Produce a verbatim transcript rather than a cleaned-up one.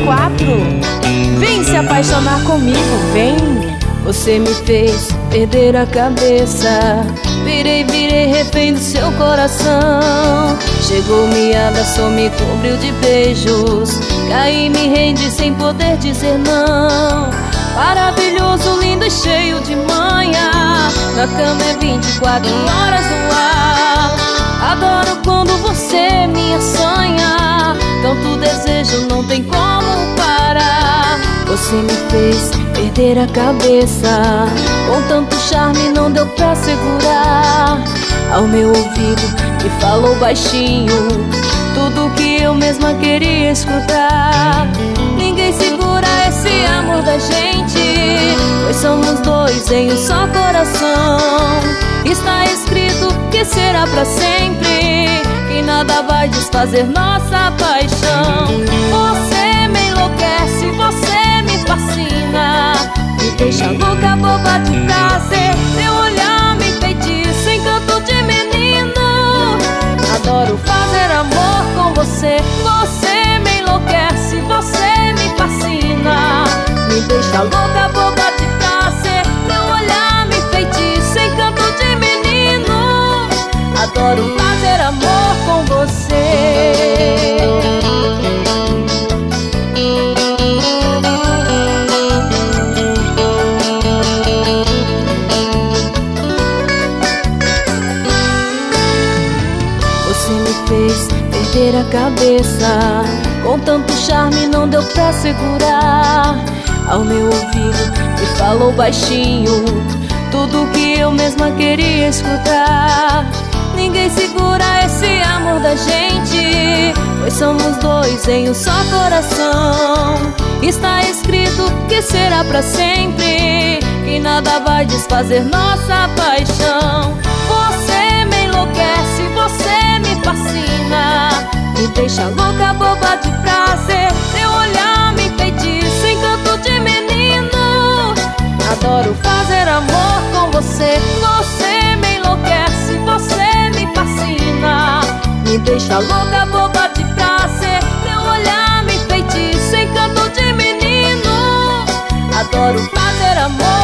quatro. Vem se apaixonar comigo, vem. Você me fez perder a cabeça. Virei, virei refém do seu coração. Chegou, me abraçou, me cobriu de beijos. Caí, me rendi sem poder dizer não. Maravilhoso, lindo e cheio de manha. Na cama é vinte e quatro horas no ar. Adoro quando você me assanha. Tanto desejo, não tem como parar. Você me fez perder a cabeça. Com tanto charme não deu pra segurar. Ao meu ouvido me falou baixinho tudo que eu mesma queria escutar. Ninguém segura esse amor da gente, pois somos dois em um só coração. Está escrito que será pra sempre, que nada vai desfazer nossa paixão. Você me enlouquece, você me fascina, me deixa louca, boba de prazer. Seu olhar me enfeitiça, encanto de menino. Adoro fazer amor com você. Você me enlouquece, você me fascina, me deixa louca, boba de prazer. Seu olhar me enfeitiça, encanto de menino. Adoro fazer amor com você. Você me fez perder a cabeça. Com tanto charme não deu pra segurar. Ao meu ouvido me falou baixinho tudo que eu mesma queria escutar. Ninguém segura esse amor da gente, pois somos dois em um só coração. Está escrito que será pra sempre, que nada vai desfazer nossa paixão. Você me enlouquece, você me fascina, me deixa louca, boba de prazer. Seu olhar me enfeitiça, encanto de menino. Adoro fazer amor com você. Você me enlouquece, você me fascina, me deixa louca, boba de prazer. Seu olhar me enfeitiça, encanto de menino. Adoro fazer amor